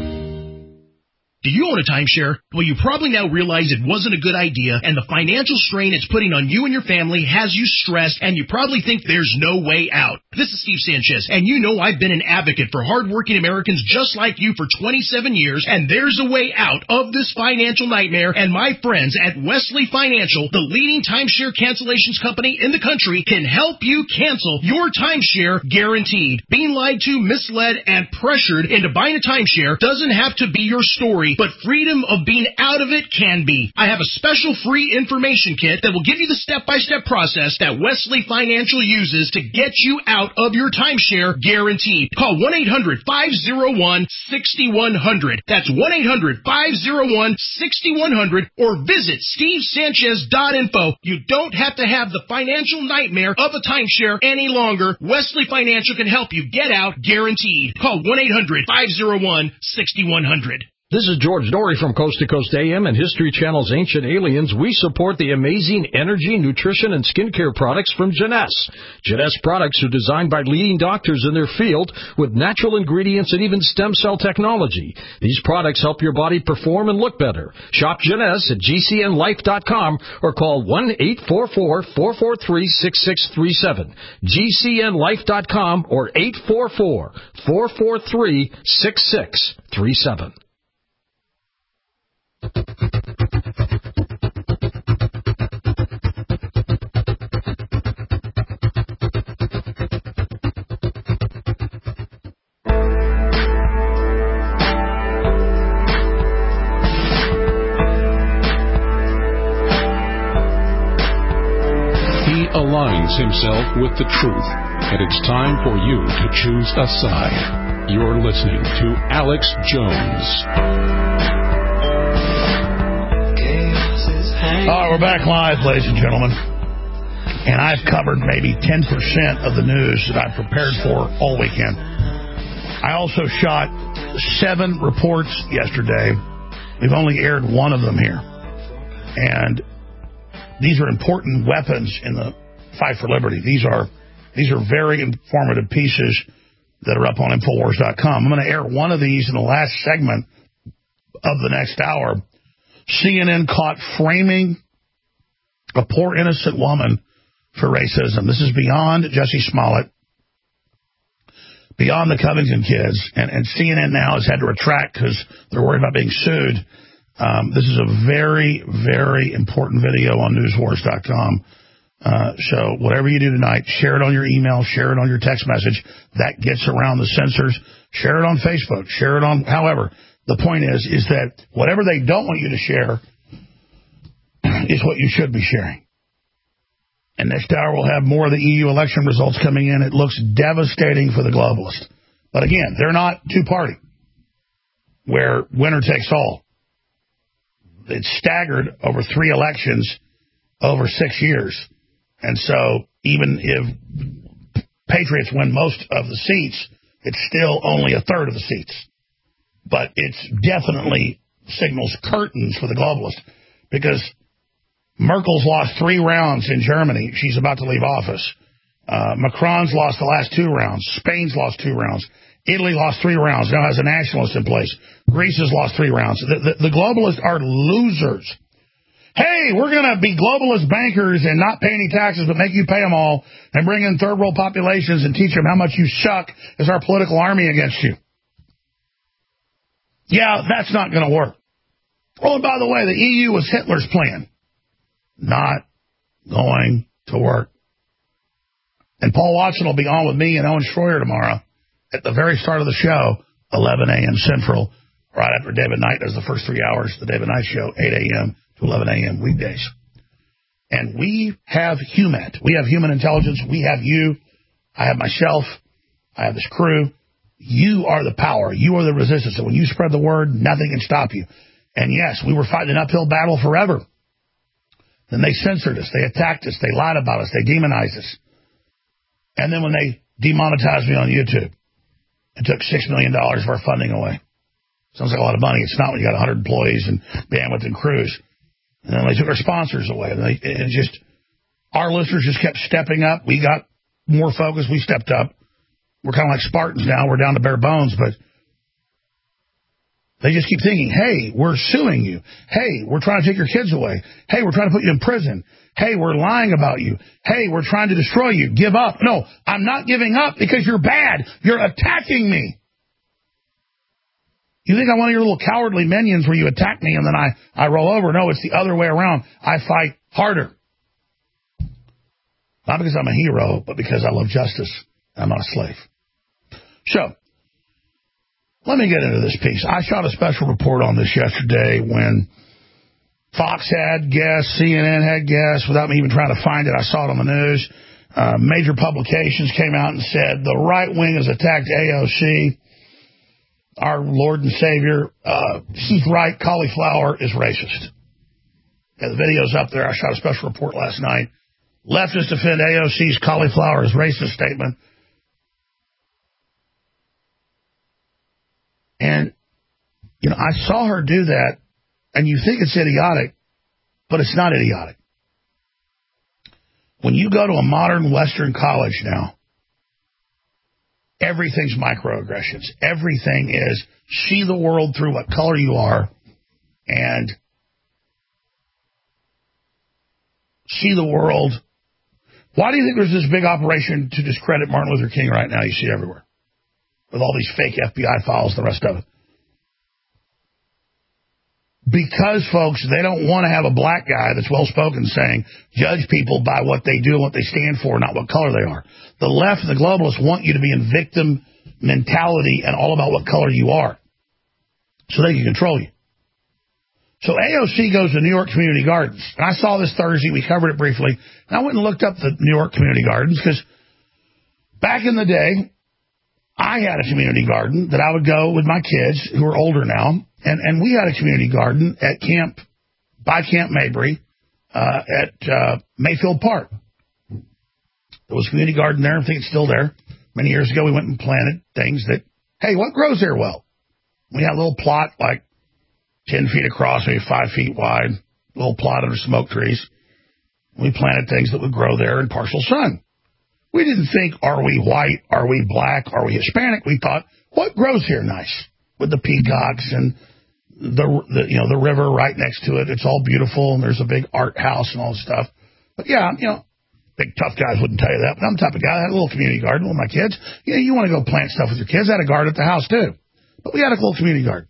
Do you own a timeshare? Well, you probably now realize it wasn't a good idea, and the financial strain it's putting on you and your family has you stressed, and you probably think there's no way out. This is Steve Sanchez, and you know I've been an advocate for hardworking Americans just like you for twenty-seven years, and there's a way out of this financial nightmare, and my friends at Wesley Financial, the leading timeshare cancellations company in the country, can help you cancel your timeshare guaranteed. Being lied to, misled, and pressured into buying a timeshare doesn't have to be your story, but freedom of being out of it can be. I have a special free information kit that will give you the step-by-step process that Wesley Financial uses to get you out of your timeshare guaranteed. Call one eight hundred five oh one six one zero zero. That's one eight hundred five oh one six one zero zero or visit steve sanchez dot info. You don't have to have the financial nightmare of a timeshare any longer. Wesley Financial can help you get out guaranteed. Call one eight hundred five oh one six one zero zero. This is George Dory from Coast to Coast A M and History Channel's Ancient Aliens. We support the amazing energy, nutrition, and skincare products from Jeunesse. Jeunesse products are designed by leading doctors in their field with natural ingredients and even stem cell technology. These products help your body perform and look better. Shop Jeunesse at G C N life dot com or call one eight four four, four four three, six six three seven. G C N life dot com or eight four four, four four three, six six three seven. He aligns himself with the truth, and it's time for you to choose a side. You're listening to Alex Jones. All right, we're back live, ladies and gentlemen. And I've covered maybe ten percent of the news that I prepared for all weekend. I also shot seven reports yesterday. We've only aired one of them here. And these are important weapons in the fight for liberty. These are these are very informative pieces that are up on InfoWars dot com. I'm going to air one of these in the last segment of the next hour. C N N caught framing a poor innocent woman for racism. This is beyond Jussie Smollett, beyond the Covington kids, and, and C N N now has had to retract because they're worried about being sued. Um, this is a very, very important video on news wars dot com. Uh, so whatever you do tonight, share it on your email, share it on your text message. That gets around the censors. Share it on Facebook. Share it on, however. The point is, is that whatever they don't want you to share is what you should be sharing. And next hour we'll have more of the E U election results coming in. It looks devastating for the globalists. But again, they're not two-party, where winner takes all. It's staggered over three elections over six years. And so even if Patriots win most of the seats, it's still only a third of the seats. But it's definitely signals curtains for the globalists, because Merkel's lost three rounds in Germany. She's about to leave office. Uh, Macron's lost the last two rounds. Spain's lost two rounds. Italy lost three rounds, now has a nationalist in place. Greece has lost three rounds. The, the, the globalists are losers. Hey, we're going to be globalist bankers and not pay any taxes, but make you pay them all and bring in third world populations and teach them how much you suck as our political army against you. Yeah, that's not going to work. Oh, and by the way, the E U was Hitler's plan. Not going to work. And Paul Watson will be on with me and Owen Schroyer tomorrow at the very start of the show, eleven a.m. Central, right after David Knight does the first three hours of the David Knight Show, eight a.m. to eleven a.m. weekdays. And we have HUMAT. We have human intelligence. We have you. I have myself. I have this crew. You are the power. You are the resistance. And when you spread the word, nothing can stop you. And yes, we were fighting an uphill battle forever. Then they censored us. They attacked us. They lied about us. They demonized us. And then when they demonetized me on YouTube, it took six million dollars of our funding away. Sounds like a lot of money. It's not when you got one hundred employees and bandwidth and crews. And then they took our sponsors away. And, they, and just our listeners just kept stepping up. We got more focus. We stepped up. We're kind of like Spartans now. We're down to bare bones, but they just keep thinking, hey, we're suing you. Hey, we're trying to take your kids away. Hey, we're trying to put you in prison. Hey, we're lying about you. Hey, we're trying to destroy you. Give up. No, I'm not giving up because you're bad. You're attacking me. You think I'm one of your little cowardly minions where you attack me and then I, I roll over? No, it's the other way around. I fight harder. Not because I'm a hero, but because I love justice. I'm not a slave. So, let me get into this piece. I shot a special report on this yesterday when Fox had guests, C N N had guests, without me even trying to find it. I saw it on the news. Uh, major publications came out and said the right wing has attacked A O C. Our Lord and Savior, uh, he's right, cauliflower is racist. Yeah, the video's up there. I shot a special report last night. Leftists defend A O C's cauliflower is racist statement. And, you know, I saw her do that, and you think it's idiotic, but it's not idiotic. When you go to a modern Western college now, everything's microaggressions. Everything is see the world through what color you are and see the world. Why do you think there's this big operation to discredit Martin Luther King right now you see everywhere? With all these fake F B I files, the rest of it. Because, folks, they don't want to have a black guy that's well-spoken saying, judge people by what they do and what they stand for, not what color they are. The left and the globalists want you to be in victim mentality and all about what color you are so they can control you. So A O C goes to New York Community Gardens. And I saw this Thursday. We covered it briefly. And I went and looked up the New York Community Gardens because back in the day, I had a community garden that I would go with my kids who are older now, and, and we had a community garden at Camp, by Camp Mabry, uh, at uh, Mayfield Park. There was a community garden there. I think it's still there. Many years ago, we went and planted things that, hey, what grows there well? We had a little plot like ten feet across, maybe five feet wide, a little plot under smoke trees. We planted things that would grow there in partial sun. We didn't think, are we white, are we black, are we Hispanic? We thought, what grows here nice? With the peacocks and the, the you know the river right next to it. It's all beautiful, and there's a big art house and all this stuff. But yeah, you know, big tough guys wouldn't tell you that. But I'm the type of guy that had a little community garden with my kids. You know, you want to go plant stuff with your kids. I had a garden at the house too. But we had a little community garden.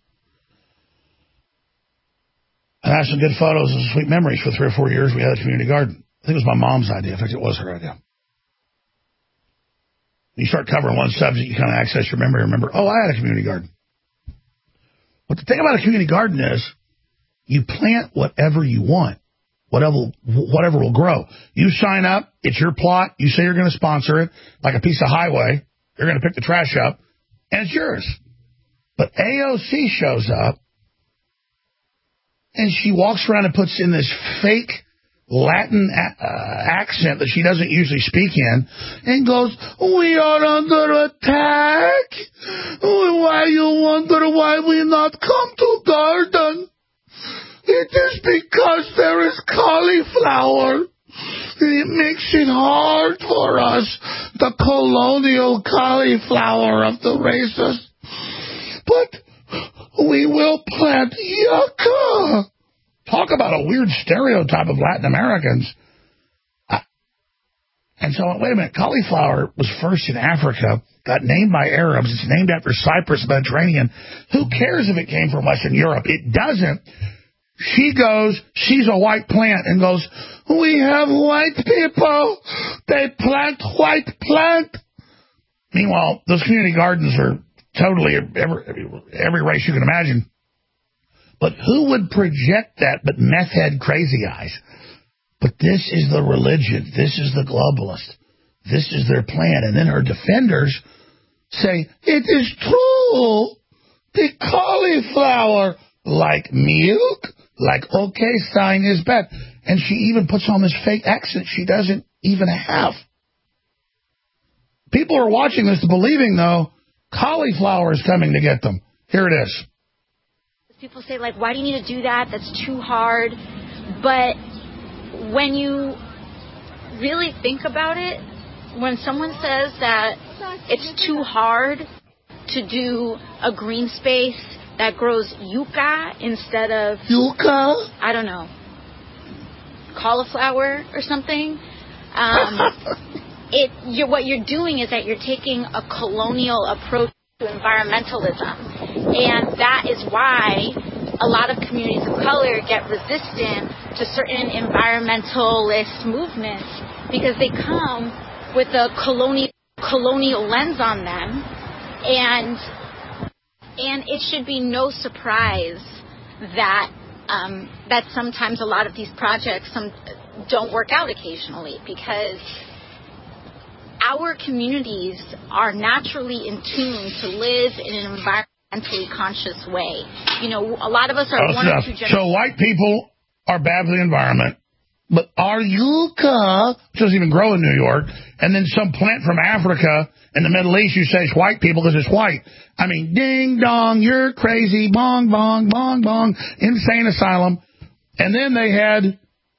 And I have some good photos and sweet memories for three or four years. We had a community garden. I think it was my mom's idea. In fact, it was her idea. You start covering one subject, you kind of access your memory. Remember, oh, I had a community garden. But the thing about a community garden is you plant whatever you want, whatever whatever will grow. You sign up, it's your plot. You say you're going to sponsor it, like a piece of highway. You're going to pick the trash up, and it's yours. But A O C shows up, and she walks around and puts in this fake Latin uh, accent that she doesn't usually speak in, and goes, we are under attack. Why you wonder why we not come to garden? It is because there is cauliflower. It makes it hard for us, the colonial cauliflower of the races. But we will plant yucca. Talk about a weird stereotype of Latin Americans. Uh, and so, wait a minute, cauliflower was first in Africa, got named by Arabs. It's named after Cyprus, Mediterranean. Who cares if it came from Western Europe? It doesn't. She goes, she's a white plant, and goes, we have white people. They plant white plant. Meanwhile, those community gardens are totally every, every race you can imagine. But who would project that but meth head crazy eyes? But this is the religion. This is the globalist. This is their plan. And then her defenders say, it is true. The cauliflower, like milk, like okay sign is bad. And she even puts on this fake accent she doesn't even have. People are watching this believing, though, cauliflower is coming to get them. Here it is. People say, like, why do you need to do that? That's too hard. But when you really think about it, when someone says that it's too hard to do a green space that grows yucca instead of... Yucca? I don't know. Cauliflower or something. Um, it you're, what you're doing is that you're taking a colonial approach to environmentalism. And that is why a lot of communities of color get resistant to certain environmentalist movements because they come with a colonial colonial lens on them. And and it should be no surprise that um, that sometimes a lot of these projects some don't work out occasionally because our communities are naturally in tune to live in an environmentally conscious way. You know, a lot of us are oh, one or two generations. So white people are bad for the environment, but our yucca doesn't even grow in New York, and then some plant from Africa in the Middle East, you say it's white people because it's white. I mean, ding dong, you're crazy, bong bong, bong bong, insane asylum. And then they had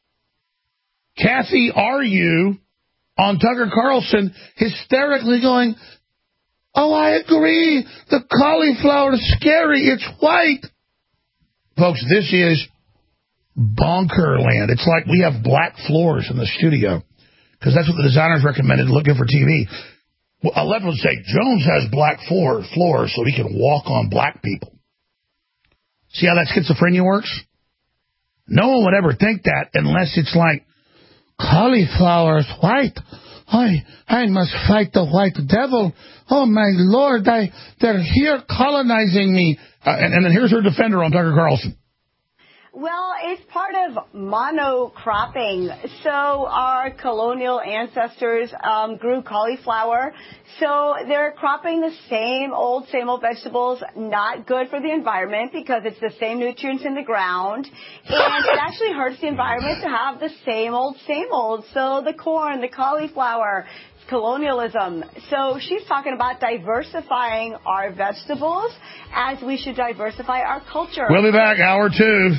Kathy R U on Tucker Carlson hysterically going, oh, I agree, the cauliflower is scary, it's white. Folks, this is bonker land. It's like we have black floors in the studio because that's what the designers recommended looking for T V. Well, a left would say, Jones has black floor, floors so he can walk on black people. See how that schizophrenia works? No one would ever think that unless it's like, cauliflower is white. I I must fight the white devil. Oh, my Lord, I, they're here colonizing me. Uh, and, and then here's her defender on Tucker Carlson. Well, it's part of monocropping. So our colonial ancestors um, grew cauliflower. So they're cropping the same old, same old vegetables, not good for the environment because it's the same nutrients in the ground. And it actually hurts the environment to have the same old, same old. So the corn, the cauliflower, colonialism. So she's talking about diversifying our vegetables as we should diversify our culture. We'll be back, hour two.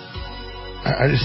I just...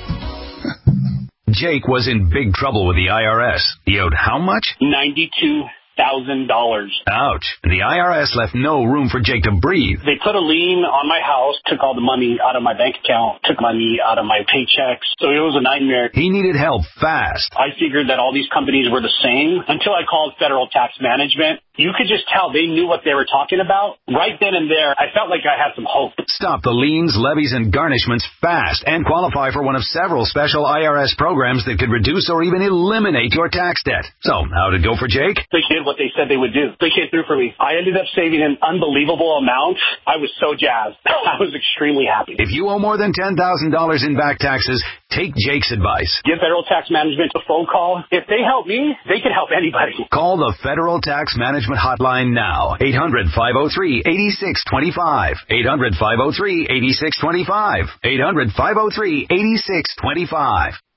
Jake was in big trouble with the I R S. He owed how much? ninety-two thousand dollars. Ouch. The I R S left no room for Jake to breathe. They put a lien on my house, took all the money out of my bank account, took money out of my paychecks. So it was a nightmare. He needed help fast. I figured that all these companies were the same until I called Federal Tax Management. You could just tell they knew what they were talking about. Right then and there, I felt like I had some hope. Stop the liens, levies, and garnishments fast and qualify for one of several special I R S programs that could reduce or even eliminate your tax debt. So, how'd it go for Jake? They did what they said they would do. They came through for me. I ended up saving an unbelievable amount. I was so jazzed. I was extremely happy. If you owe more than ten thousand dollars in back taxes, take Jake's advice. Give Federal Tax Management a phone call. If they help me, they can help anybody. Call the Federal Tax Management Hotline now. eight hundred, five oh three, eight six two five. eight hundred, five oh three, eight six two five. eight hundred, five oh three, eight six two five.